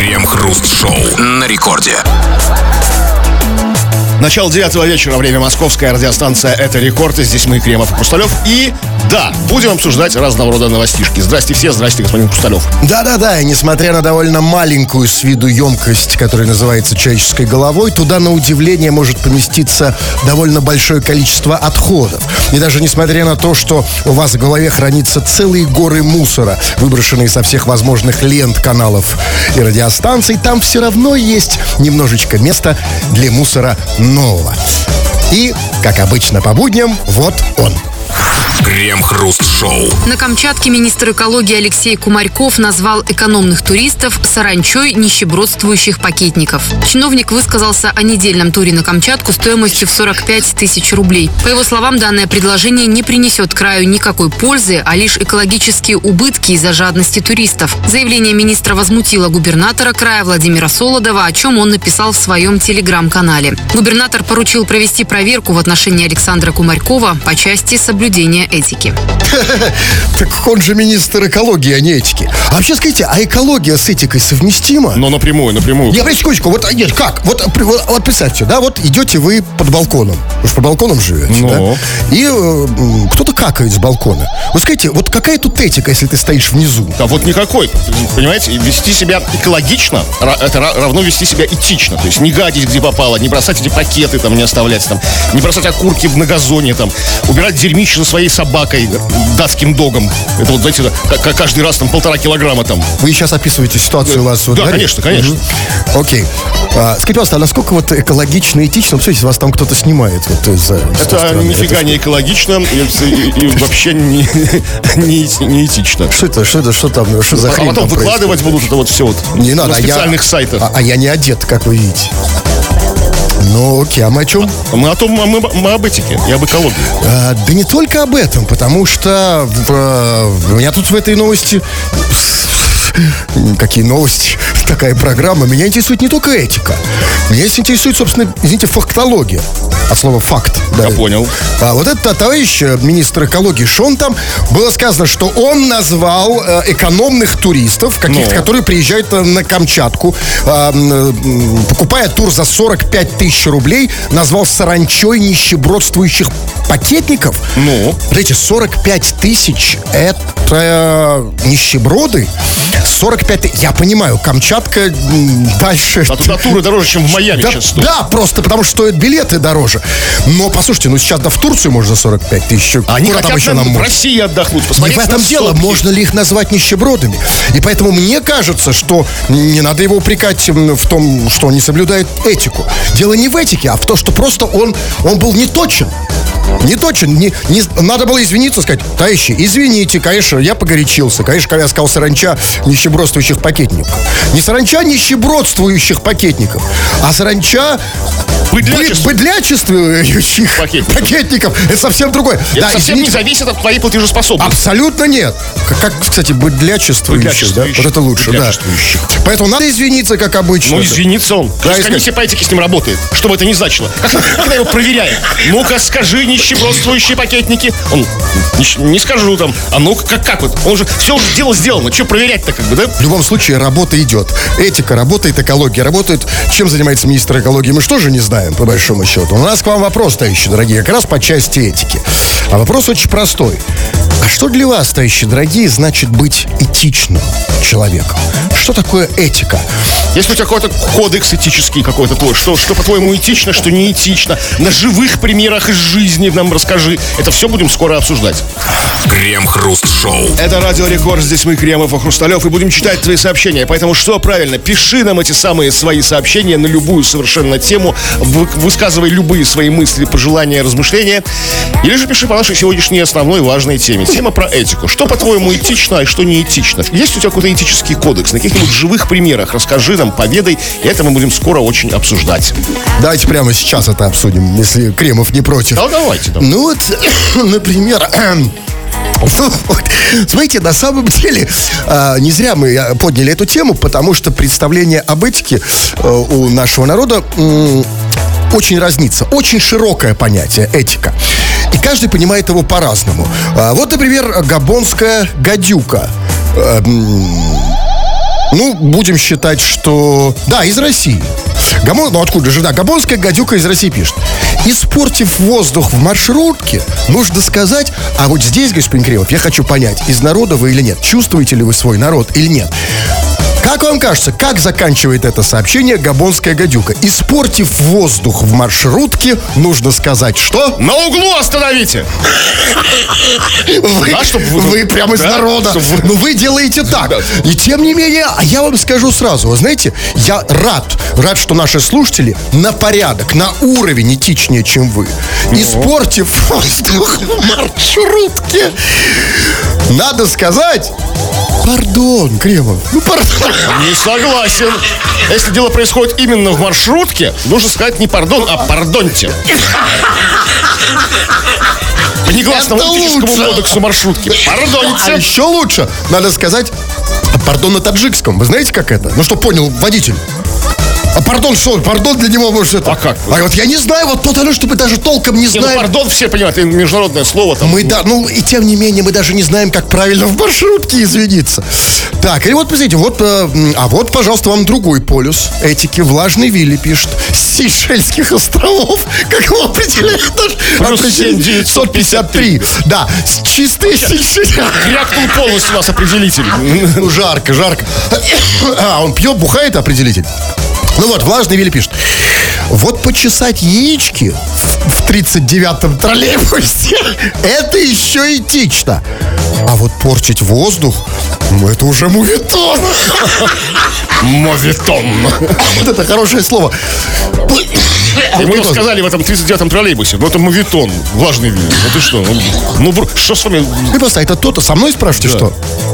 Крем-хруст-шоу на рекорде. Начало 9 вечера, время московская радиостанция «Это рекорд». И здесь мы, Кремов и Хрусталев. И да, будем обсуждать разного рода новостишки. Здрасте все, здрасте, господин Хрусталев. Да-да-да, и несмотря на довольно маленькую с виду емкость, которая называется человеческой головой, туда, на удивление, может поместиться довольно большое количество отходов. И даже несмотря на то, что у вас в голове хранятся целые горы мусора, выброшенные со всех возможных лент, каналов и радиостанций, там все равно есть немножечко места для мусора нового. И, как обычно по будням, вот он. Крем-хруст-шоу. На Камчатке министр экологии Алексей Кумарьков назвал экономных туристов саранчой нищебродствующих пакетников. Чиновник высказался о недельном туре на Камчатку стоимостью в 45 тысяч рублей. По его словам, данное предложение не принесет краю никакой пользы, а лишь экологические убытки из-за жадности туристов. Заявление министра возмутило губернатора края Владимира Солодова, о чем он написал в своем телеграм-канале. Губернатор поручил провести проверку в отношении Александра Кумарькова по части соблюдения этики. Так он же министр экологии, а не этики. А вообще, скажите, а экология с этикой совместима? Но напрямую. Не, секундочку, вот нет, как? Вот представьте, да, вот идете вы под балконом. Вы же под балконом живете, да? И кто-то какает с балкона. Вот скажите, вот какая тут этика, если ты стоишь внизу? Да вот никакой. Понимаете, вести себя экологично, это равно вести себя этично. То есть не гадить, где попало, не бросать эти пакеты, там, не оставлять, там, не бросать окурки на газоне, там, убирать дерьмище за своей собакой, датским догом. Это вот, знаете, каждый раз там 1,5 килограмма там. Вы сейчас описываете ситуацию у вас? Да, конечно. Окей. Скажите, пожалуйста, а насколько вот экологично и этично? Смотрите, вас там кто-то снимает. Вот, это нифига не экологично и вообще не этично. Что там? Что за хрень? А потом выкладывать будут это вот все вот не надо, на специальных сайтах. А я не одет, как вы видите. Ну, окей, а мы о чем? Мы об этике и об экологии. Да не только об этом, потому что у меня тут в этой новости... Какие новости? Такая программа. Меня интересует не только этика. Меня интересует, собственно, извините, фактология. От слова факт. Да. Я понял. А вот этот товарищ, министр экологии, что он там, было сказано, что он назвал экономных туристов, каких-то, которые приезжают на Камчатку, покупая тур за 45 тысяч рублей, назвал саранчой нищебродствующих пакетников. Смотрите, 45 тысяч — это нищеброды. 45 тысяч. Я понимаю, Камчатка дальше... А туда туры дороже, чем в Майами сейчас стоят. Да, просто потому что стоят билеты дороже. Но, послушайте, сейчас в Турцию можно за 45 тысяч. Они хотят в России отдохнуть, посмотреть. Не в этом дело, можно ли их назвать нищебродами. И поэтому мне кажется, что не надо его упрекать в том, что он не соблюдает этику. Дело не в этике, а в том, что просто он был не точен. Не точен. Надо было извиниться, сказать: товарищи, извините, конечно, я погорячился. Конечно, когда я сказал саранча нищебродствующих пакетников. Не саранча нищебродствующих пакетников, а саранча быдлячествующих пакетников. Это совсем другое. Это совсем не зависит от твоей платежеспособности. Абсолютно нет. Как, кстати, быдлячествующих, да? Вот это лучше, да. Поэтому надо извиниться, как обычно. Ну, извиниться он. Комиссия по этике с ним работает. Что бы это ни значило. Когда его проверяем. Ну-ка, скажи, нищебродствующие пакетники. Он: не скажу там. А ну-ка, как вот? Он же все уже дело сделано. Что проверять-то, как бы, да? В любом случае, работа идет. Этика работает, экология работает. Чем занимается министр экологии, мы что же не знаем, по большому счету. У нас к вам вопрос, товарищи дорогие, как раз по части этики. А вопрос очень простой. А что для вас, товарищи дорогие, значит быть этичным человеком? Что такое этика? Есть у тебя какой-то кодекс этический какой-то твой? Что по-твоему этично, что не этично? На живых примерах из жизни нам расскажи. Это все будем скоро обсуждать. Крем-хруст-шоу. Это Радио Рекорд. Здесь мы, Кремов и Хрусталев, и будем читать твои сообщения. Поэтому что правильно? Пиши нам эти самые свои сообщения на любую совершенно тему. Высказывай любые свои мысли, пожелания, размышления. Или же пиши по нашей сегодняшней основной важной теме. Тема про этику. Что, по-твоему, этично, а что не этично? Есть у тебя какой-то этический кодекс? На каких-нибудь живых примерах расскажи нам, поведай. И это мы будем скоро очень обсуждать. Давайте прямо сейчас это обсудим, если Кремов не против. Да, давайте. Ну вот, например... Смотрите, на самом деле не зря мы подняли эту тему, потому что представление об этике у нашего народа очень разнится. Очень широкое понятие этика. И каждый понимает его по-разному. Вот, например, габонская гадюка. Ну, будем считать, что... Да, из России. Ну, откуда же, да, габонская гадюка из России пишет. Испортив воздух в маршрутке, нужно сказать, а вот здесь, господин Кремов, я хочу понять, из народа вы или нет, чувствуете ли вы свой народ или нет. Как вам кажется, как заканчивает это сообщение габонская гадюка? Испортив воздух в маршрутке, нужно сказать, что? На углу остановите! Вы прямо из народа. Но вы делаете так. И тем не менее, а я вам скажу сразу, вы знаете, я рад, что наши слушатели на порядок, на уровень этичнее, чем вы. Испортив воздух в маршрутке, надо сказать... Пардон, Кремов. Ну, пардон. Не согласен. Если дело происходит именно в маршрутке, нужно сказать не пардон, а пардоньте. По негласному этическому кодексу маршрутки. Пардоньте. А еще лучше, надо сказать пардон на таджикском. Вы знаете, как это? Ну, что понял водитель. А пардон, что? Пардон для него может это... А как? А вот я не знаю, вот то, что мы даже толком не знаем. Ну, пардон, все понимают, это международное слово. Там. И тем не менее, мы даже не знаем, как правильно в маршрутке извиниться. Так, и вот, посмотрите, вот, пожалуйста, вам другой полюс этики. Влажный Вилли пишет. С Сейшельских островов, как его определяет наш... Плюс 7953. Да, чистые Сейшельские. Крякнул полностью у нас определитель. Ну, жарко. Он пьет, бухает определитель. Ну вот, Влажный Вилли пишет. Вот почесать яички в 39-м троллейбусе это еще этично. А вот портить воздух, ну это уже моветон. Моветон. Вот это хорошее слово. Мы сказали в этом 39-м троллейбусе. Ну это моветон, Влажный Вилли. Ну ты что? Ну что с вами? Ты просто, это то-то со мной спрашиваете, что?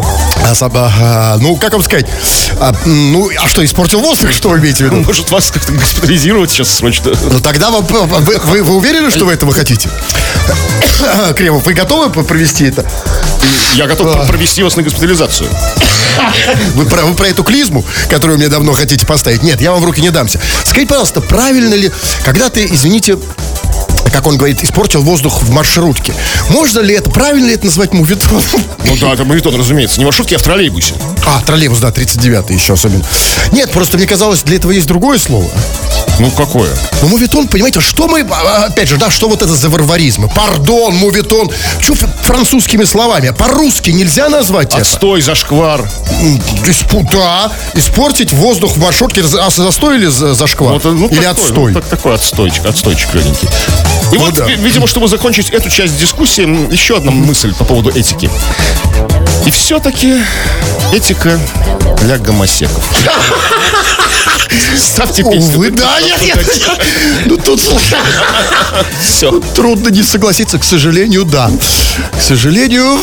Ну, как вам сказать? А что, испортил воздух, что вы имеете в виду? Может, вас как-то госпитализировать сейчас срочно? Ну, тогда вы уверены, что вы этого хотите? Кремов, вы готовы провести это? Я готов провести вас на госпитализацию. Вы про эту клизму, которую мне давно хотите поставить? Нет, я вам в руки не дамся. Скажите, пожалуйста, правильно ли, когда ты, извините, как он говорит, испортил воздух в маршрутке, можно ли это, правильно ли это назвать моветоном? Ну да, это моветон, разумеется. Не в маршрутке, а в троллейбусе. Троллейбус, да, 39-й еще особенно. Нет, просто мне казалось, для этого есть другое слово. Ну, какое? Ну, моветон, понимаете, что мы, опять же, да, что вот это за варваризмы? Пардон, моветон. Что французскими словами? По-русски нельзя назвать это? Отстой, зашквар. Да, испортить воздух в маршрутке. Застой или зашквар? Или отстой? Такой отстойчик легенький. И вот, видимо, чтобы закончить эту часть дискуссии, еще одна мысль по поводу этики. И все-таки этика для гомосеков. Ставьте песню. Увы, да, нет. Ну тут все. Трудно не согласиться, к сожалению, да. К сожалению.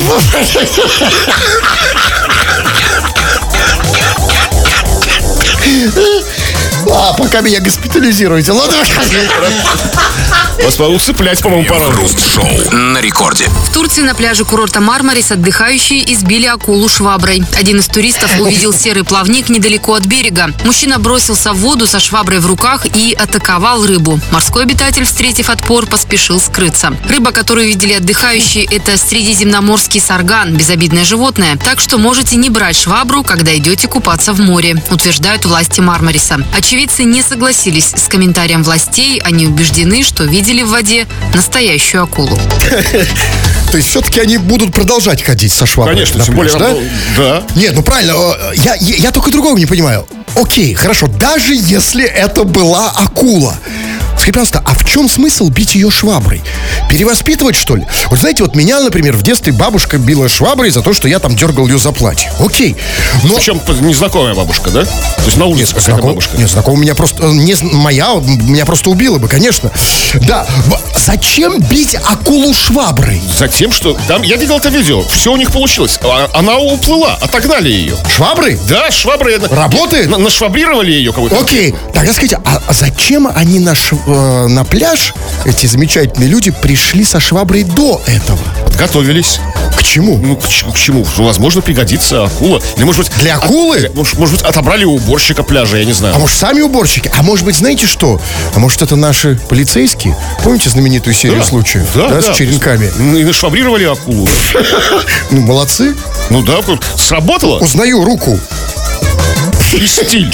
Пока меня госпитализируете, ладно? Вас усыплять, по-моему, пора. Хруст-шоу на рекорде. В Турции на пляже курорта Мармарис отдыхающие избили акулу шваброй. Один из туристов увидел серый плавник недалеко от берега. Мужчина бросился в воду со шваброй в руках и атаковал рыбу. Морской обитатель, встретив отпор, поспешил скрыться. Рыба, которую видели отдыхающие, это средиземноморский сарган, безобидное животное. Так что можете не брать швабру, когда идете купаться в море, утверждают власти Мармариса. Очевидцы не согласились с комментарием властей. Они убеждены, что видели в воде настоящую акулу. То есть все-таки они будут продолжать ходить со шваброй? Конечно, тем более, да? Нет, ну правильно, я только другого не понимаю. Окей, хорошо, даже если это была акула, скажите, пожалуйста, а в чем смысл бить ее шваброй? Перевоспитывать, что ли? Вот знаете, вот меня, например, в детстве бабушка била шваброй за то, что я там дергал ее за платье. Окей. Но... Причем незнакомая бабушка, да? То есть на улице какая-то бабушка. Нет, знакомая меня просто... меня просто убила бы, конечно. Да. Зачем бить акулу шваброй? Затем, что... Там, я видел это видео. Все у них получилось. Она уплыла. Отогнали ее. Шваброй? Да, шваброй. Работает? Нашвабрировали ее кого-то. Окей. Тогда скажите, а зачем они на пляж, эти замечательные люди, пришли со шваброй до этого? Готовились. К чему? Ну, к чему? Возможно, пригодится акула. Или, может быть... Для акулы? Может быть, отобрали у уборщика пляжа, я не знаю. А может, сами уборщики? А может быть, знаете что? А может, это наши полицейские? Помните знаменитую серию случаев? Да, с черенками. И нашвабрировали акулу. Ну, молодцы. Ну да, сработало. Узнаю руку. И стиль.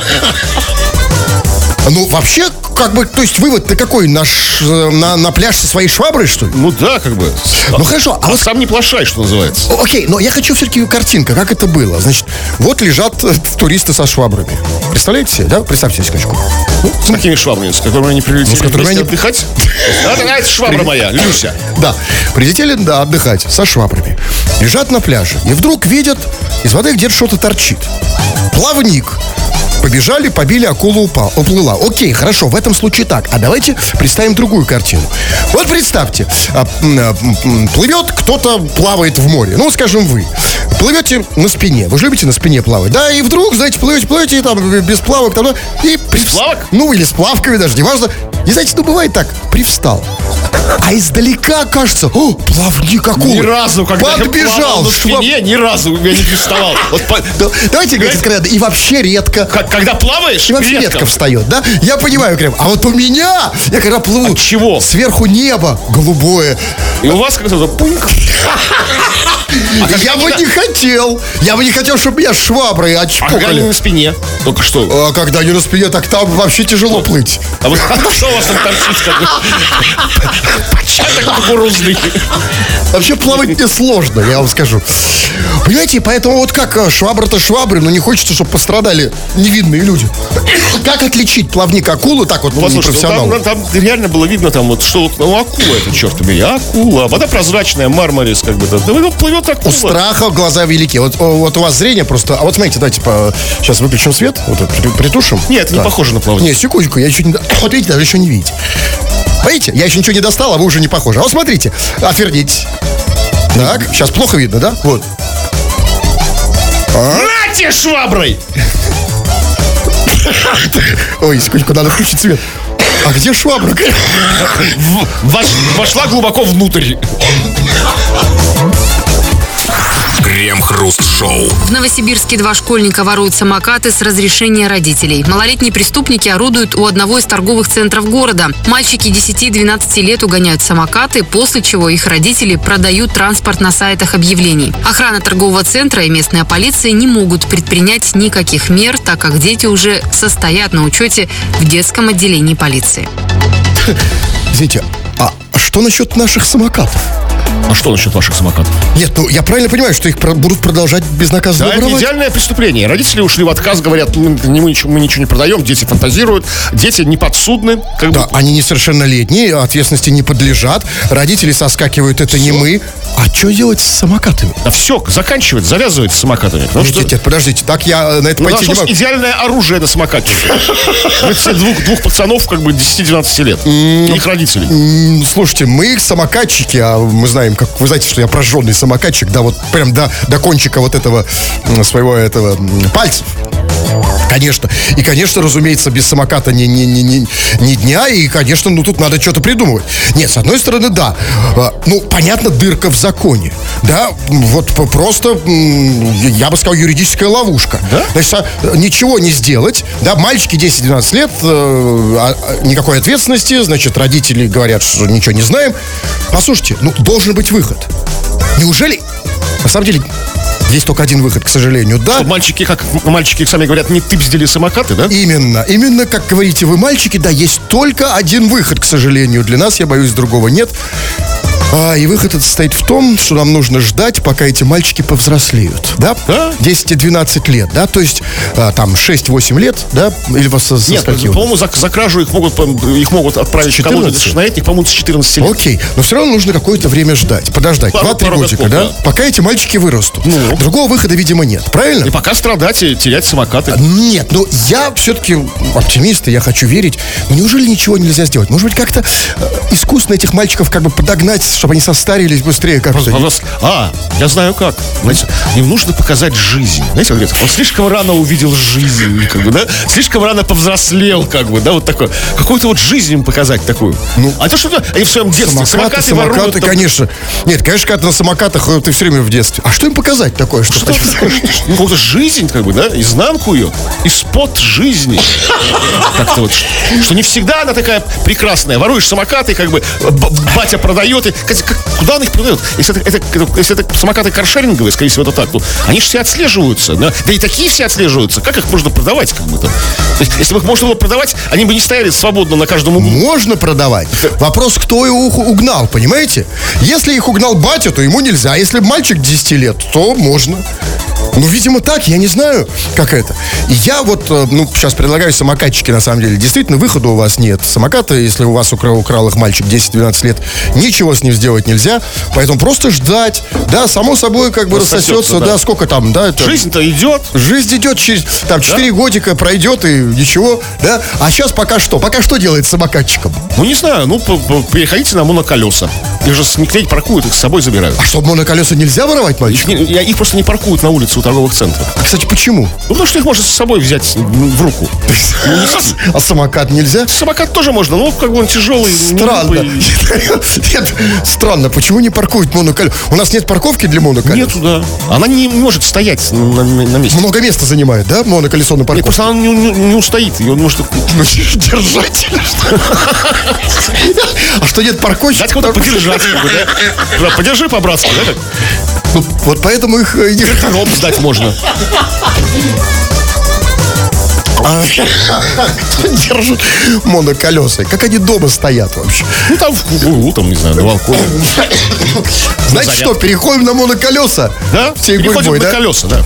Ну, вообще, как бы, то есть вывод-то какой? На пляж со своей шваброй, что ли? Ну да, как бы. Ну, хорошо. А вот сам не плашай, что называется. Окей, но я хочу все-таки картинка, как это было. Значит, вот лежат туристы со швабрами. Представляете себе, да? Представьте себе скачку. С какими швабрами? С которыми они прилетели? Ну, с которыми они... отдыхать? Это швабра моя, Люся. Да, прилетели, да, отдыхать со швабрами. Лежат на пляже. И вдруг видят, из воды где-то что-то торчит. Плавник. Побежали, побили, акула уплыла. Окей, хорошо, в этом случае так. А давайте представим другую картину. Вот представьте, плывет кто-то, плавает в море. Ну, скажем, вы. Плывете на спине. Вы же любите на спине плавать, да? И вдруг, знаете, плывете, и там без плавок, там, и... Без плавок? Ну, или с плавками даже, неважно. И знаете, ну, бывает так, привстал. А издалека кажется, о, плавник акулы. Ни разу, когда подбежал, я плавал на спине, ни разу я не приставал. Вот давайте говорить откровенно. И вообще редко. Когда плаваешь, и вообще редко встает, да? Я понимаю, Крем. А вот у меня, я когда плыву, от чего? Сверху небо голубое. И у вас как-то пуньк. Я бы не хотел. Я бы не хотел, чтобы меня шваброй отчпокали. А когда не на спине? Только что? А когда не на спине, так там вообще тяжело плыть. А вот что у вас там торчит? Початок кукурузный. Вообще плавать не сложно, я вам скажу. Понимаете, поэтому вот как швабра-то швабры, но не хочется, чтобы пострадали невидные люди. Как отличить плавник акулы, так вот, непрофессионал? Там реально было видно, там вот, что вот, ну, акула это, черт побери, акула. Вода прозрачная, мармарис, как бы, да, плывет акула. У страха глаза велики. Вот у вас зрение просто... А вот смотрите, давайте сейчас выключим свет, вот притушим. Нет, это не похоже на плавание. Не, секундочку, я еще не... Вот видите, даже еще не видите. Видите, я еще ничего не достал, а вы уже не похожи. А вот смотрите, отвернитесь. Так, сейчас плохо видно, да? Вот. Нате шваброй! Ой, секундочку, надо включить свет. А где швабра? Вошла глубоко внутрь. Крем-хруст-шоу. В Новосибирске 2 школьника воруют самокаты с разрешения родителей. Малолетние преступники орудуют у одного из торговых центров города. Мальчики 10-12 лет угоняют самокаты, после чего их родители продают транспорт на сайтах объявлений. Охрана торгового центра и местная полиция не могут предпринять никаких мер, так как дети уже состоят на учете в детском отделении полиции. Извините, а что насчет наших самокатов? А что насчет ваших самокатов? Нет, ну я правильно понимаю, что их будут продолжать безнаказанно воровать? Да, это идеальное преступление. Родители ушли в отказ, говорят, мы ничего не продаем, дети фантазируют, дети не подсудны. Да, они несовершеннолетние, ответственности не подлежат, родители соскакивают, это все. Не мы. А что делать с самокатами? Да все, заканчивать, завязывать с самокатами. Нет, подождите, так я на это пойти не могу. Идеальное оружие на самокате. Двух пацанов, как бы 10-12 лет. И их родителей. Слушайте, мы самокатчики, а мы знаем, как вы знаете, что я прожженный самокатчик, да, вот прям до кончика вот этого своего пальцев. Конечно. И, конечно, разумеется, без самоката ни дня. И, конечно, ну тут надо что-то придумывать. Нет, с одной стороны, да. Ну, понятно, дырка в законе. Да, вот просто, я бы сказал, юридическая ловушка. Да? Значит, ничего не сделать. Да, мальчики 10-12 лет, никакой ответственности. Значит, родители говорят, что ничего не знаем. Послушайте, ну, должен быть выход. Неужели, на самом деле... Есть только один выход, к сожалению, да? Что мальчики сами говорят, не ты бздели самокаты, да? Именно, как говорите вы, мальчики, да, есть только один выход, к сожалению. Для нас, я боюсь, другого нет. И выход этот состоит в том, что нам нужно ждать, пока эти мальчики повзрослеют, да? 10-12 лет, да? То есть, там, 6-8 лет, да? Или вас нет, по-моему, за кражу их могут отправить в кого-то совершеннолетних, по-моему, с 14 лет. Окей, но все равно нужно какое-то время ждать, подождать, 2-3 годика, да? Пока эти мальчики вырастут. Ну. Другого выхода, видимо, нет, правильно? И пока страдать и терять самокаты. Нет, ну, я все-таки оптимист, и я хочу верить. Но неужели ничего нельзя сделать? Может быть, как-то искусственно этих мальчиков как бы подогнать, чтобы они состарились быстрее как-то. Я знаю как. Знаете, им нужно показать жизнь. Знаете, он слишком рано увидел жизнь, как бы, да? Слишком рано повзрослел, как бы, да, вот такое. Какую-то вот жизнь им показать такую. Ну, а то что-то они в своем детстве самокаты воруют, конечно. Нет, конечно, когда на самокатах ты все время в детстве. А что им показать такое? Ну, какую-то жизнь, как бы, да, изнанку ее, испод жизни. Как-то вот, что не всегда она такая прекрасная. Воруешь самокаты, как бы, батя продает, и куда он их продает? Если это самокаты каршеринговые, скорее всего, это так, то они же все отслеживаются. Да и такие все отслеживаются. Как их можно продавать? Как бы там? То есть, если бы их можно было продавать, они бы не стояли свободно на каждом углу. Можно продавать. Вопрос, кто его угнал, понимаете? Если их угнал батя, то ему нельзя. Если мальчик 10 лет, то можно. Ну, видимо, так, я не знаю, как это. И я вот, сейчас предлагаю самокатчики, на самом деле. Действительно, выхода у вас нет. Самокаты, если у вас украл их мальчик 10-12 лет, ничего с ним сделать нельзя. Поэтому просто ждать. Да, само собой, как бы рассосется. Да, сколько там, да. Жизнь-то идет. Жизнь идет, через 4 годика пройдет и ничего, да. А сейчас пока что? Пока что делает самокатчиком? Ну, не знаю, переходите на моноколеса. Их же никто не паркуют, их с собой забирают. А что, моноколеса нельзя воровать, мальчик? Их просто не паркуют на улице у торговых центров. Кстати, почему? Ну, потому что их можно с собой взять в руку. А самокат нельзя? Самокат тоже можно, но как бы он тяжелый. Странно. Нет, странно, почему не паркуют моноколеса? У нас нет парковки для моноколес? Нету, да. Она не может стоять на месте. Много места занимает, да, моноколесо на парковке? Нет, просто она не устоит. Ее может держать. А что нет парковки? Дать кого-то подержать. Подержи по-братски, да? Вот поэтому их... Вертолет сдать можно. Кто держит моноколеса? Как они дома стоят вообще? Ну, там в углу, там, не знаю, на балконе. Знаете что, переходим на моноколеса? Да? Переходим на колеса, да.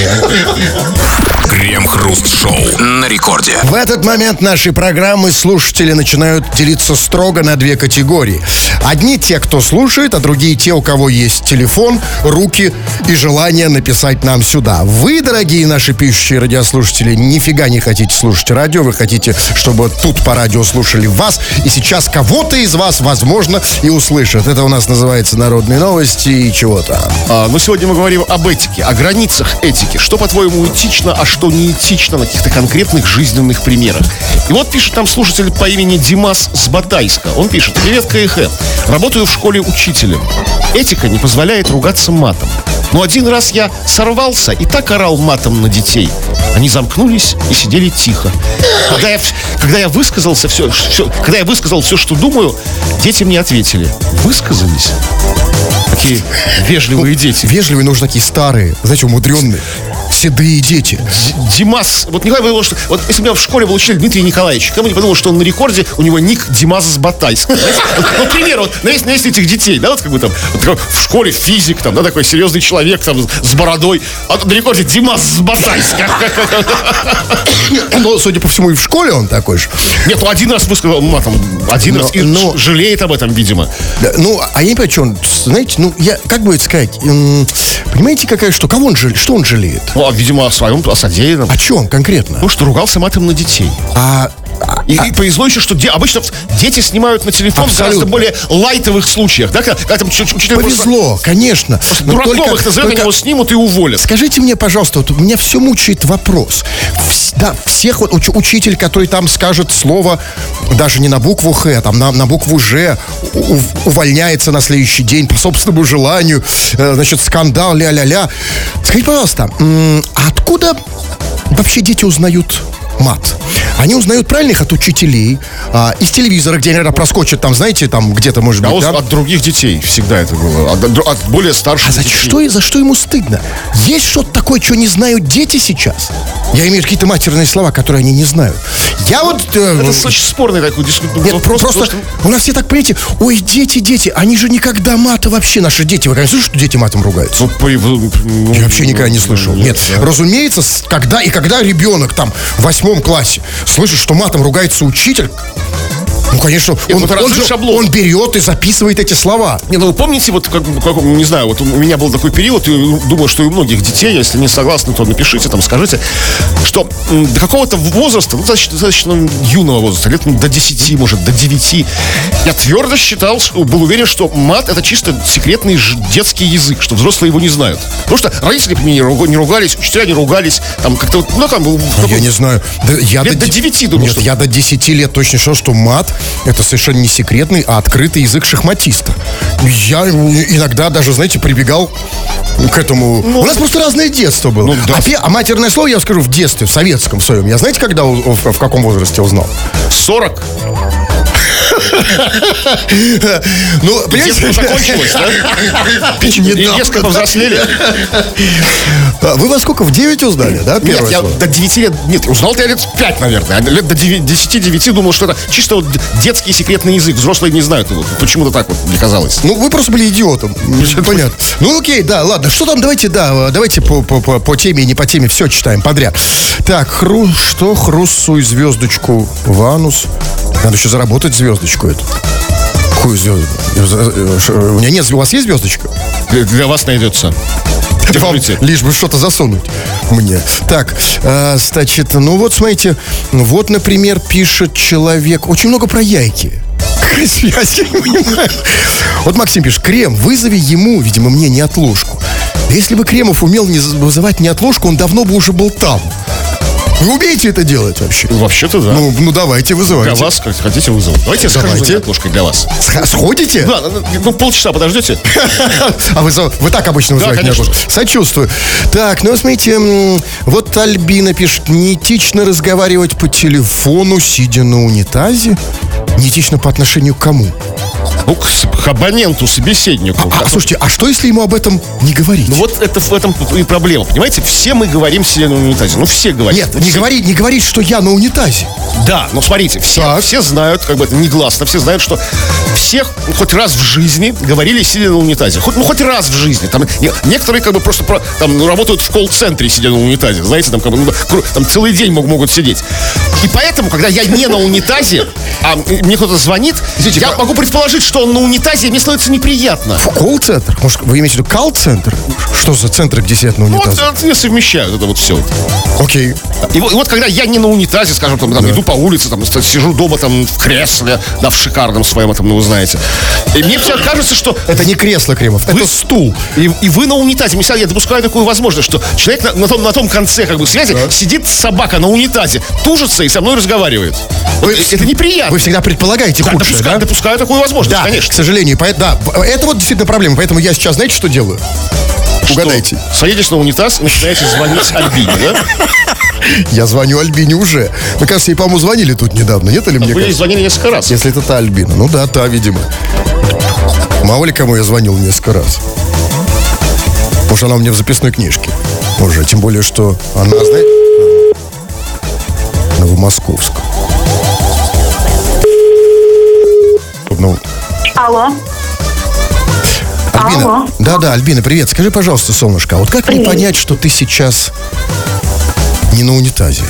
Крем-хруст-шоу на рекорде. В этот момент нашей программы слушатели начинают делиться строго на 2 категории. Одни те, кто слушает, а другие те, у кого есть телефон, руки и желание написать нам сюда. Вы, дорогие наши пишущие радиослушатели, нифига не хотите слушать радио, вы хотите, чтобы тут по радио слушали вас, и сейчас кого-то из вас, возможно, и услышат. Это у нас называется «Народные новости» и чего-то. Но сегодня мы говорим об этике, о границах этики. Что, по-твоему, этично, а что не этично на каких-то конкретных жизненных примерах. И вот пишет нам слушатель по имени Димас с Батайска. Он пишет: «Привет, КХ. Работаю в школе учителем. Этика не позволяет ругаться матом. Но один раз я сорвался и так орал матом на детей. Они замкнулись и сидели тихо. Когда я высказал все, что думаю, дети мне ответили. Высказались? Такие вежливые дети. Вежливые, нужно такие старые, знаете, умудренные. Седые дети. Димас. Вот Николай подумал, что... Вот если у меня в школе был учитель Дмитрий Николаевич, кому не подумал, что он на рекорде, у него ник Димас с Батайска. Вот пример, вот на месте этих детей, да, вот как бы там, в школе физик, там, да, такой серьезный человек, там, с бородой, а на рекорде Димас с Батайска. Ну, судя по всему, и в школе он такой же. Нет, ну один раз высказал матом, один раз, и жалеет об этом, видимо. Ну, а я не понимаю, что он, знаете, я, как бы это сказать, понимаете, кого он жалеет, что он жалеет? Ну, видимо, о своем, о содеянном. О чем конкретно? Ну, что ругался матом на детей. И повезло еще, что обычно дети снимают на телефон в гораздо более лайтовых случаях. Да? Когда там повезло, конечно. Дураком их назовут, они его снимут и уволят. Скажите мне, пожалуйста, вот меня все мучает вопрос. Да, всех вот учитель, который там скажет слово даже не на букву Х, а там на букву Ж, увольняется на следующий день по собственному желанию, значит, скандал, ля-ля-ля. Скажите, пожалуйста, а откуда вообще дети узнают мат? Они узнают правильно их от учителей, из телевизора, где иногда проскочат, там, знаете, там где-то, может быть, да? От других детей всегда это было, от более старших детей. За что ему стыдно? Есть что-то такое, что не знают дети сейчас? Я имею какие-то матерные слова, которые они не знают. Это очень спорный такой вопрос. Просто у нас все так, понимаете, ой, дети, они же никогда мата вообще, наши дети. Вы, конечно, слышите, что дети матом ругаются? Я вообще никогда не слышал. Нет, разумеется, когда ребенок там в 8 классе слышит, что матом ругается учитель, ну, конечно, он берет и записывает эти слова. Не, ну вы помните, вот, не знаю, вот у меня был такой период, и думаю, что и у многих детей, если не согласны, то напишите, там, скажите, что до какого-то возраста, ну, достаточно юного возраста, лет до 10, может, до 9, я твердо считал, был уверен, что мат — это чисто секретный детский язык, что взрослые его не знают. Потому что родители по мне не ругались, учителя не ругались, там как-то, я не знаю. Лет до 9 думал, нет, я до 10 лет точно считал, что мат — это совершенно не секретный, а открытый язык шахматиста. Я иногда даже, знаете, прибегал к этому. У нас просто разное детство было. А матерное слово, я скажу, в детстве, в советском своем. Я знаете, когда, в каком возрасте узнал? 40. Ну, Детство закончилось, да? И резко повзрослели. Вы во сколько? В 9 узнали, да? Нет, Первое я слово? до 9 лет... Нет, узнал я лет в 5, наверное. А лет до 10-9 думал, что это чисто вот детский секретный язык. Взрослые не знают его. Почему-то так вот мне казалось. Ну, вы просто были идиотом. Понятно. Ну, окей, да, ладно. Что там? Давайте по теме и не по теме все читаем подряд. Так, хруссуй звездочку в анус. Надо еще заработать звездочку эту. Какую звездочку? У меня нет, у вас есть звездочка? Для вас найдется. Вам лишь бы что-то засунуть мне. Так, значит, ну вот смотрите. Вот, например, пишет человек. Очень много про яйки. Какая связь, я не понимаю. Вот Максим пишет: Крем, вызови ему, видимо, мне неотложку. Если бы Кремов умел не вызывать неотложку, он давно бы уже был там. Вы умеете это делать вообще? Вообще-то да. Ну давайте, вызывайте. Для вас, как хотите, вызову. Давайте я схожу за неотложкой для вас. Сходите? Да, ну полчаса подождете. А вы так обычно вызываете неотложку? Сочувствую. Так, ну смотрите, вот Альбина пишет: неэтично разговаривать по телефону, сидя на унитазе. Неэтично по отношению к кому? Ну, к абоненту, собеседнику. Слушайте, а что, если ему об этом не говорить? Ну вот это в этом и проблема. Понимаете, все мы говорим сидя на унитазе. Ну, все говорят. Нет, не говорить, что я на унитазе. Да, но смотрите, все знают, как бы это негласно, все знают, что все хоть раз в жизни говорили сидя на унитазе. Хоть раз в жизни. Там некоторые как бы просто работают в колл-центре сидя на унитазе. Знаете, там, как бы, там целый день могут сидеть. И поэтому, когда я не на унитазе, а мне кто-то звонит, я могу предположить, что он на унитазе, и мне становится неприятно. В колл-центр? Может, вы имеете в виду колл-центр? Что за центр, где сидят на унитазе? Вот не совмещают это вот все. Окей. И вот когда я не на унитазе, скажем, там, иду по улице, там, сижу дома там в кресле, да, в шикарном своем этом, ну, вы знаете. И мне все кажется, что... Это не кресло, Кремов, это стул. И вы на унитазе. Я допускаю такую возможность, что человек на том конце как бы связи сидит собака на унитазе, тужится и со мной разговаривает. Это неприятно. Вы всегда предполагаете худшее, да? Допускаю такую возможность, да, конечно. К сожалению. Да, это вот действительно проблема. Поэтому я сейчас, знаете, что делаю? Угадайте. Садитесь на унитаз, начинаете звонить Альбине, да? Я звоню Альбине уже. Мне кажется, ей, по-моему, звонили тут недавно, нет? Или мне Вы кажется? звонили несколько раз. Если это та Альбина. Ну да, та, видимо. Мало ли кому я звонил несколько раз. Может, она у меня в записной книжке уже. Тем более, что она, знаете, Новомосковск. Ну. Алло. Альбина. Алло. Да, Альбина, привет. Скажи, пожалуйста, солнышко, а вот как мне понять, что ты сейчас не на унитазе?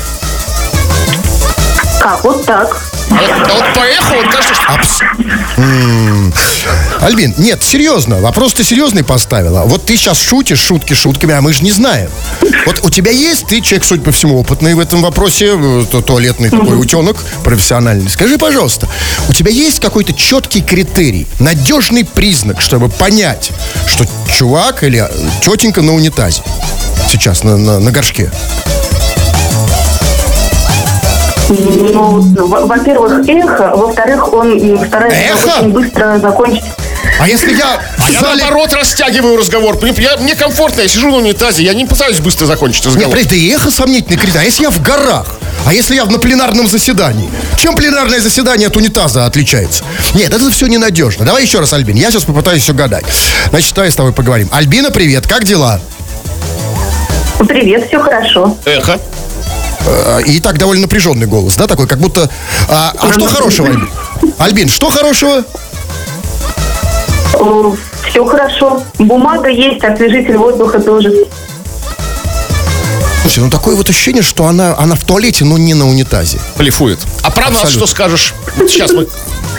Как? Вот так. А вот поехал, он кажется, что... Альбин, нет, серьезно, вопрос ты серьезный поставила. Вот ты сейчас шутишь шутки шутками, а мы же не знаем. Вот у тебя есть, ты человек, судя по всему, опытный в этом вопросе, туалетный такой утенок профессиональный. Скажи, пожалуйста, у тебя есть какой-то четкий критерий, надежный признак, чтобы понять, что чувак или тетенька на унитазе сейчас на горшке? Ну, во-первых, эхо. Во-вторых, он старается очень быстро закончить. А если я... Я наоборот растягиваю разговор. Мне комфортно, я сижу на унитазе, я не пытаюсь быстро закончить разговор. Нет, и эхо сомнительный критерий. А если я в горах? А если я на пленарном заседании? Чем пленарное заседание от унитаза отличается? Нет, это все ненадежно. Давай еще раз, Альбин, я сейчас попытаюсь угадать. Значит, давай с тобой поговорим. Альбина, привет, как дела? Привет, все хорошо. Эхо. И так довольно напряженный голос, да, такой, как будто... А что хорошего, Альбин? Альбин, что хорошего? Все хорошо. Бумага есть, освежитель воздуха тоже. Слушай, ну такое вот ощущение, что она в туалете, но не на унитазе. Блефует. А про нас что скажешь? Сейчас мы...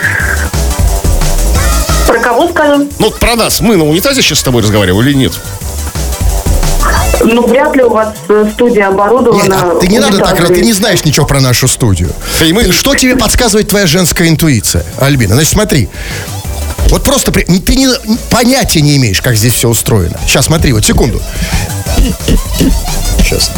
Про кого скажем? Ну, про нас. Мы на унитазе сейчас с тобой разговариваем или нет? Ну, вряд ли у вас студия оборудована. Нет, ты не надо так, ты не знаешь ничего про нашу студию. Что тебе подсказывает твоя женская интуиция, Альбина? Значит, смотри. Вот просто ты понятия не имеешь, как здесь все устроено. Сейчас, смотри, вот секунду. Сейчас.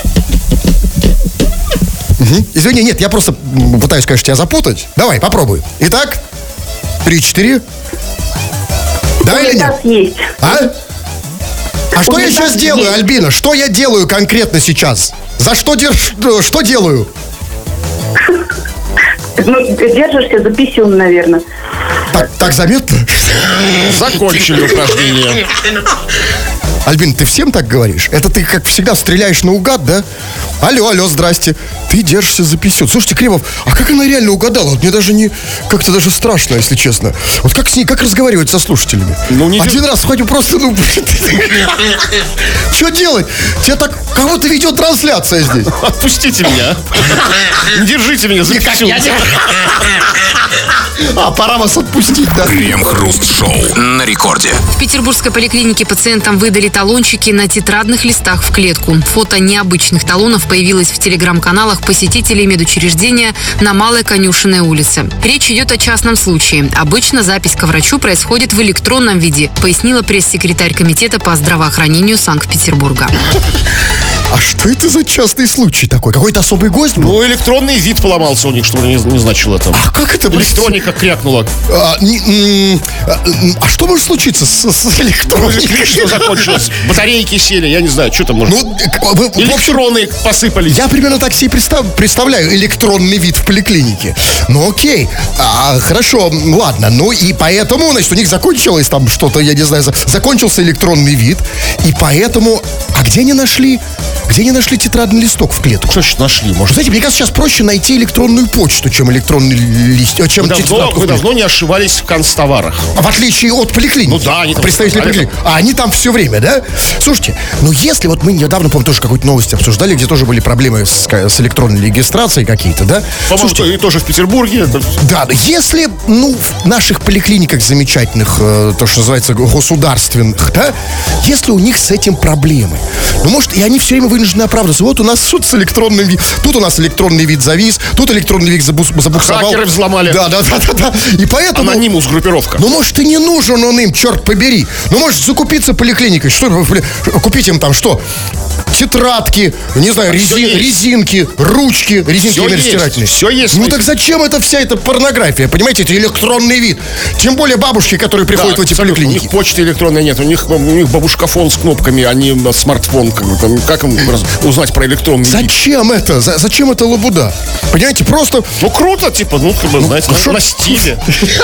Угу. Извини, нет, я просто пытаюсь, конечно, тебя запутать. Давай, попробуй. Итак, 3-4. Да или нет? Есть. А что я сейчас делаю, Альбина? Что я делаю конкретно сейчас? За что что делаю? Ну, держишься за писюн, наверное. Так заметно? Закончили упражнение. Альбин, ты всем так говоришь? Это ты, как всегда, стреляешь наугад, да? Алло, здрасте. Ты держишься за писюн. Слушайте, Кремов, а как она реально угадала? Вот мне даже как-то даже страшно, если честно. Вот как с ней, как разговаривать со слушателями? Один раз хоть просто, что делать? Тебя так, кого-то ведет трансляция здесь. Отпустите меня. Не держите меня за писюн. Пора вас отпустить, да? Крем-хруст-шоу на рекорде. В петербургской поликлинике пациентам выдали талончики на тетрадных листах в клетку. Фото необычных талонов появилось в телеграм-каналах посетителей медучреждения на Малой Конюшенной улице. Речь идет о частном случае. Обычно запись ко врачу происходит в электронном виде, пояснила пресс-секретарь комитета по здравоохранению Санкт-Петербурга. А что это за частный случай такой? Какой-то особый гость был? Ну, электронный вид поломался у них, чтобы не значило это. А как это? Электроника крякнула. А что может случиться с электроникой? Электричество закончилось. Батарейки сели, я не знаю, что там может. Электроны посыпались. Я примерно так себе представляю электронный вид в поликлинике. Ну окей, хорошо, ладно. Ну и поэтому, значит, у них закончилось там что-то, я не знаю, закончился электронный вид. И поэтому, где они нашли тетрадный листок в клетку? Что значит нашли? Может, знаете, мне кажется, сейчас проще найти электронную почту, чем электронный лист. Вы давно не ошибались в канцтоварах. В отличие от поликлиники. Ну да, они там представители поликлиники. А они там все время, да? Слушайте, если вот мы недавно, помню, тоже какую-то новость обсуждали, где тоже были проблемы с электронной регистрацией какие-то, да? По-моему, и тоже в Петербурге. Да, если, в наших поликлиниках замечательных, то, что называется, государственных, да, если у них с этим проблемы, может, и они все время вынуждены оправдываться. Вот у нас что-то с электронным видом. Тут у нас электронный вид завис, тут электронный вид забуксовал. Хакеры взломали. Да. И поэтому... Анонимус группировка. Может, и не нужен он им, черт побери. Может, закупиться поликлиникой. Что, купить им там что? Тетрадки, не знаю, резинки, ручки, резинки стирательные. Все есть. Так зачем вся эта порнография? Понимаете, это электронный вид. Тем более бабушки, которые приходят в эти поликлиники. У них почты электронной нет. У них бабушкафон с кнопками, а не смартфон. Как им узнать про электронный вид? Зачем это? Зачем это лабуда? Понимаете, просто... Круто, знаете, на стиле.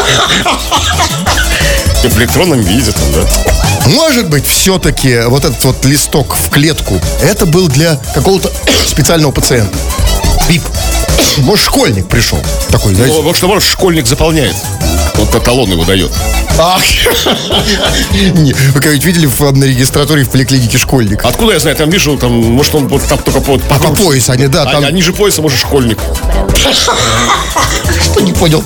В электронном виде там, да. Может быть, все-таки вот этот вот листок в клетку, это был для какого-то специального пациента. Может, школьник пришел такой, знаете? Может, школьник заполняет. Вот талон его дает. Вы когда-нибудь видели на регистратуре в поликлинике школьник? Откуда я знаю? Там вижу, может, он вот там только по пояс, они, да. А ниже пояса, может, школьник. Что не понял?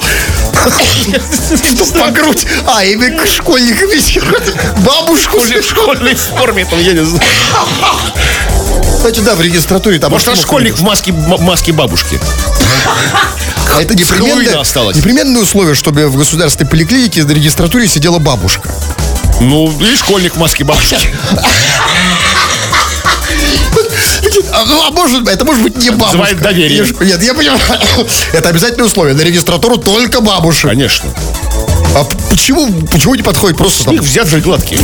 По грудь. Именно школьник видел. Бабушку в школьной форме, там, я не знаю. Кстати, да, в регистратуре там... Может, школьник в маске бабушки. А это непременное условие, чтобы в государственной поликлинике на регистратуре сидела бабушка. Или школьник в маске бабушки. Это может быть не бабушка. Называет доверие. Нет, я понимаю. Это обязательное условие. На регистратуру только бабушек. Конечно. А почему не подходит просто там? Их взят же гладкие.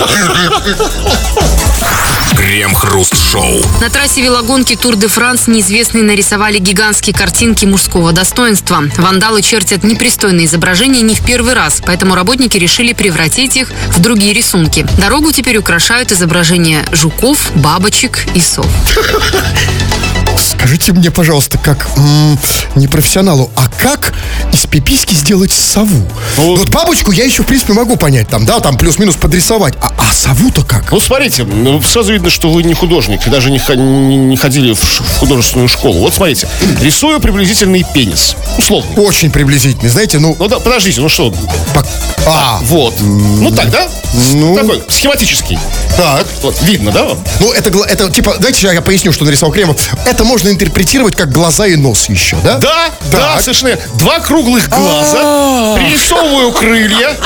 Крем-хруст-шоу. На трассе велогонки Тур де Франс неизвестные нарисовали гигантские картинки мужского достоинства. Вандалы чертят непристойные изображения не в первый раз, поэтому работники решили превратить их в другие рисунки. Дорогу теперь украшают изображения жуков, бабочек и сов. Скажите мне, пожалуйста, как непрофессионалу, а как из пиписьки сделать сову? Вот бабочку я еще, в принципе, могу понять, там плюс-минус подрисовать. А сову-то как? Смотрите, сразу видно, что вы не художник, и даже не ходили в художественную школу. Вот смотрите, рисую приблизительный пенис. Условно. Очень приблизительный, знаете, да, подождите, что? Вот. Так, да? Такой, схематический. Так. Вот, видно, да вам? Это типа, дайте я поясню, что нарисовал Кремов. Это можно интерпретировать как глаза и нос еще, да? Да, совершенно. Два круглых глаза, пририсовываю крылья.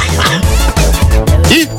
И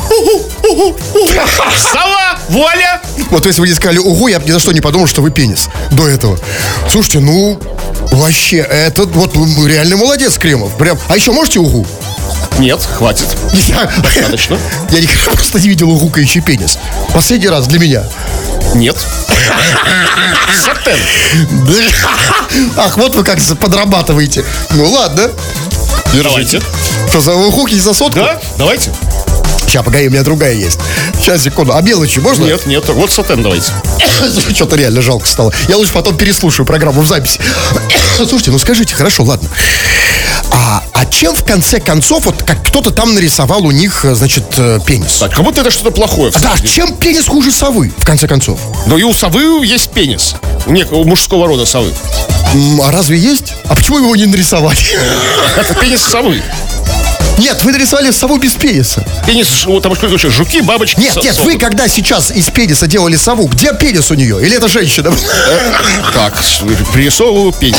сова, вуаля! Вот если вы не сказали угу, я бы ни за что не подумал, что вы пенис до этого. Слушайте, вообще, это вот реально молодец, Кремов. Прям. А еще можете угу? Нет, хватит. Достаточно. Я никогда просто не видел гукающий пенис. Последний раз для меня. Нет. Сатен. Ах, вот вы как подрабатываете. Ну ладно. Давайте. Что, за хуки за сотку? Да, давайте. Сейчас, погоди, у меня другая есть. Сейчас, секунду. А мелочи можно? Нет, вот сатен давайте. Что-то реально жалко стало. Я лучше потом переслушаю программу в записи. Слушайте, ну скажите, хорошо, ладно. А чем в конце концов, вот как кто-то там нарисовал у них, значит, пенис? Так, как будто это что-то плохое. Да, чем пенис хуже совы, в конце концов? Ну и у совы есть пенис. У мужского рода совы. А разве есть? А почему его не нарисовали? Это пенис совы. Нет, вы нарисовали сову без пениса. Пенис, там что, жуки, бабочки. Нет, вы когда сейчас из пениса делали сову, где пенис у нее? Или это женщина? Так, пририсовываю пенис.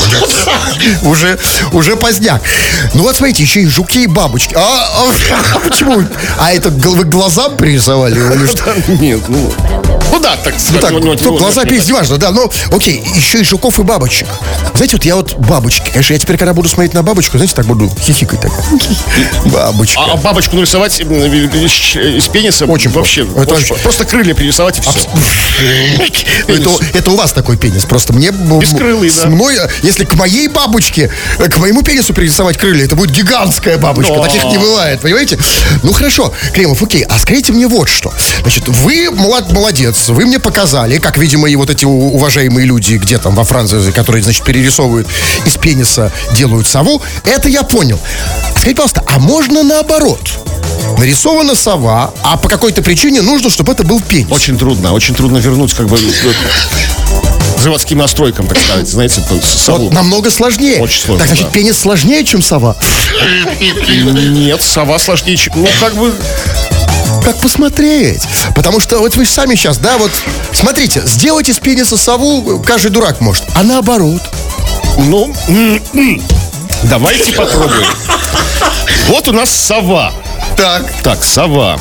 Уже поздняк. Ну вот смотрите, еще и жуки, и бабочки. Почему? А это вы глазам пририсовали? Нет, да, так сказать. Глаза пенис, не важно, да. Ну, окей, еще и жуков, и бабочек. Знаете, вот я вот бабочки. Конечно, я теперь, когда буду смотреть на бабочку, знаете, так буду хихикать так. Бабочка. А бабочку нарисовать из пениса очень вообще. Просто крылья перерисовать и все. Это у вас такой пенис. Просто мне... Бескрылый, да. Мной, если к моей бабочке, к моему пенису перерисовать крылья, это будет гигантская бабочка. Таких не бывает, понимаете? Ну хорошо, Кремов, окей. А скажите мне вот что. Значит, вы молодец. Вы мне показали, как, видимо, и вот эти уважаемые люди, где там во Франции, которые, значит, перерисовывают из пениса, делают сову. Это я понял. Скажите, пожалуйста, а можно наоборот? Нарисована сова, а по какой-то причине нужно, чтобы это был пенис. Очень трудно вернуть, как бы, заводским настройкам, так сказать, знаете, сову. Вот намного сложнее. Очень сложно, так, значит, пенис сложнее, чем сова? Нет, сова сложнее, чем... Ну, как бы... Как посмотреть? Потому что вот вы сами сейчас, да, вот смотрите, сделать из пениса сову каждый дурак может, а наоборот. Ну, давайте попробуем. Вот у нас сова. Так, сова.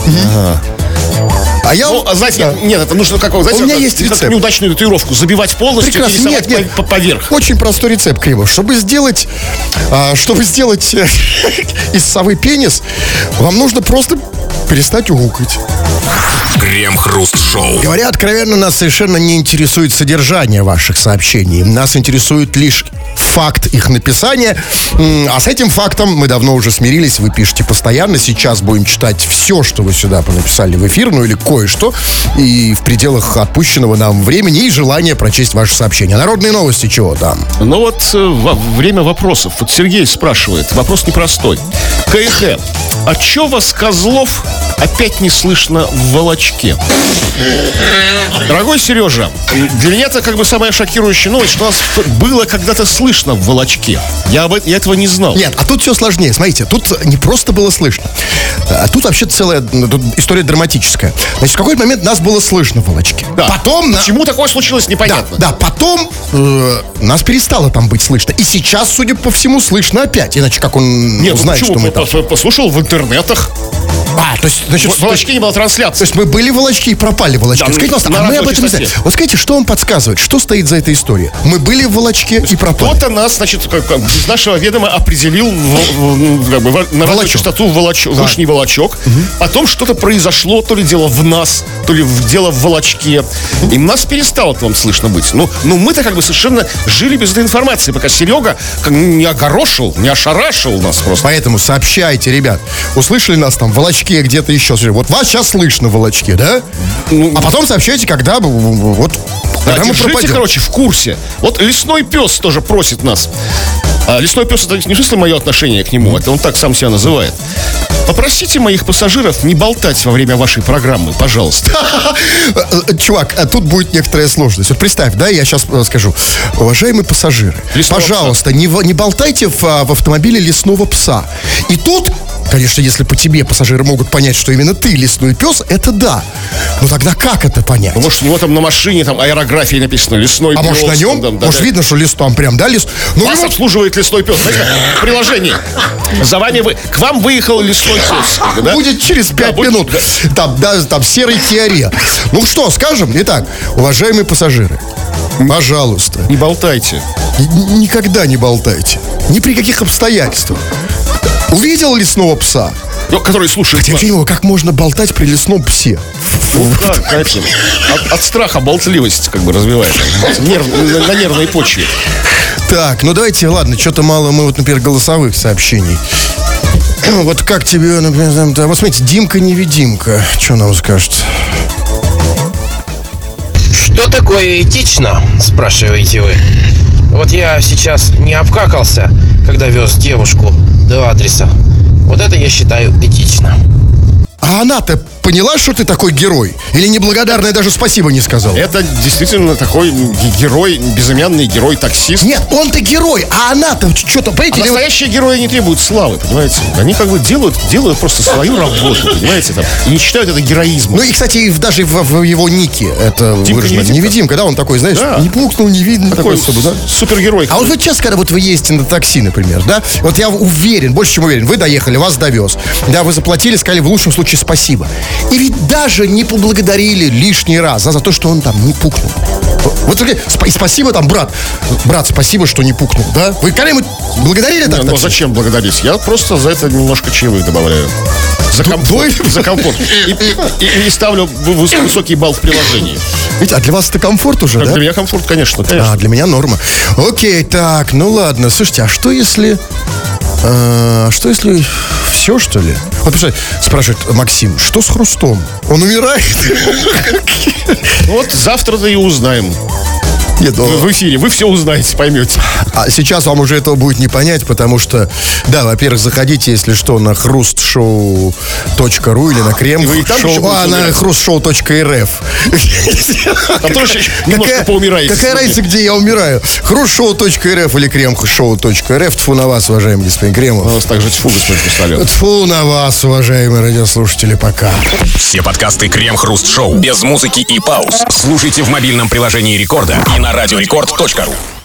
А я... Ну, знаете, нет, это нужно знаете, у меня есть рецепт. Неудачную татуировку забивать полностью и рисовать поверх. Очень простой рецепт, Кремов. Чтобы сделать из совы пенис, вам нужно просто перестать угукать. Крем-хруст-шоу. Говоря откровенно, нас совершенно не интересует содержание ваших сообщений. Нас интересует лишь факт их написания. А с этим фактом мы давно уже смирились. Вы пишете постоянно. Сейчас будем читать все, что вы сюда понаписали в эфир, ну или кое-что. И в пределах отпущенного нам времени и желания прочесть ваши сообщения. Народные новости чего там? Ну вот время вопросов. Вот Сергей спрашивает. Вопрос непростой. КХ. А чё вас, козлов, опять не слышно в волочке? Дорогой Сережа, для меня это как бы самая шокирующая новость, что нас было когда-то слышно в волочке. Я этого не знал. Нет, а тут все сложнее. Смотрите, тут не просто было слышно. А тут вообще целая история драматическая. Значит, в какой-то момент нас было слышно в волочке. Да. Потом... Почему такое случилось, непонятно. Да, потом нас перестало там быть слышно. И сейчас, судя по всему, слышно опять. Иначе как он узнает, что мы там... Послушал в интернетах. То есть, значит, в волочке не было трансляции. То есть мы были в волочке и пропали в волочке. Да, скажите, пожалуйста, мы об этом не знаем. Вот скажите, что вам подсказывает? Что стоит за этой историей? Мы были в волочке и пропали. Кто-то нас, значит, без нашего ведома определил на радиочастоту вышний волочок. Потом что-то произошло, то ли дело в нас, то ли дело в волочке. И нас перестало там слышно быть. Ну мы-то как бы совершенно жили без этой информации, пока Серега не огорошил, не ошарашил нас просто. Поэтому сообщайте, ребят. Услышали нас там в волочке где-то еще. Вот вас сейчас слышно в волочке, да? А потом сообщайте, когда мы держите, короче, в курсе. Вот лесной пес тоже просит нас. Лесной пес — это не в смысле мое отношение к нему, это он так сам себя называет. Попросите моих пассажиров не болтать во время вашей программы, пожалуйста. Чувак, тут будет некоторая сложность. Вот представь, да, я сейчас скажу. Уважаемые пассажиры, пожалуйста, не болтайте в автомобиле лесного пса. И тут, конечно, если по тебе пассажиры могут понять, что именно ты лесной пес, это да. Но тогда как это понять? Может, у него там на машине там аэрографии написано «лесной пес». А может, на нем? Может, видно, что лес там прям, да, лес? Вас обслуживает лесной пес. Знаете, приложение. К вам выехал лесной пес. Да? Будет через 5 минут. Там серый Киаре. Ну что, скажем? Итак, уважаемые пассажиры, пожалуйста. Не болтайте. Никогда не болтайте. Ни при каких обстоятельствах. Увидел лесного пса? Ну, который слушает Я нас. не понимаю, как можно болтать при лесном псе? Ну, да, конечно. От страха болтливость как бы развивает. На нервной почве. Так, ну давайте, ладно, что-то мало мы, вот, например, голосовых сообщений. Вот как тебе, например, вот смотрите, Димка-невидимка, что нам скажет? Что такое этично, спрашиваете вы? Вот я сейчас не обкакался, когда вез девушку до адреса. Вот это я считаю этично. А она-то поняла, что ты такой герой? Или неблагодарная даже спасибо не сказала? Это действительно такой герой, безымянный герой-таксист. Нет, он-то герой, а она-то что-то, А понимаете? настоящие герои не требуют славы, понимаете? Они как бы делают просто свою работу, понимаете? Там, и не считают это героизмом. Ну и, кстати, даже в его нике это выражено. Димка-невидимка. Невидимка, да, он такой, знаешь, Да. не пукнул, не видно. Такой Такой особо, да? супергерой. А вот вы часто, когда вот вы ездите на такси, например, да, вот я уверен, больше чем уверен, вы доехали, вас довез, да, вы заплатили, сказали в лучшем случае спасибо. И ведь даже не поблагодарили лишний раз, да, за то, что он там не пукнул. Вот и спасибо там, брат, спасибо, что не пукнул, да? Вы когда-нибудь благодарили так? Ну такси? зачем благодарить? Я просто за это немножко чаевых добавляю. За комфорт. За комфорт. И ставлю высокий балл в приложении. Ведь, а для вас это комфорт уже, да? Для меня комфорт, конечно. А, для меня норма. Окей, так, ну ладно. Слушайте, а что если все, что ли? Вот спрашивает Максим, что с Хрустом? Он умирает? Вот завтра-то и узнаем. Нет, В эфире. Вы все узнаете, поймете. а сейчас вам уже этого будет не понять, потому что, да, во-первых, заходите, если что, на хрустшоу.ру или на Вы и там еще будете на умирать? хрустшоу.рф. Там тоже немножко поумираете. Какая разница, где я умираю? Хрустшоу.рф или кремшоу.рф. Тьфу на вас, уважаемый господин Кремов. У нас также тьфу, господин Хрусталев. Тьфу на вас, уважаемые радиослушатели, пока. Все подкасты Крем-Хруст-Шоу без музыки и пауз. Слушайте в мобильном приложении Рекорда и на радиорекорд.ру.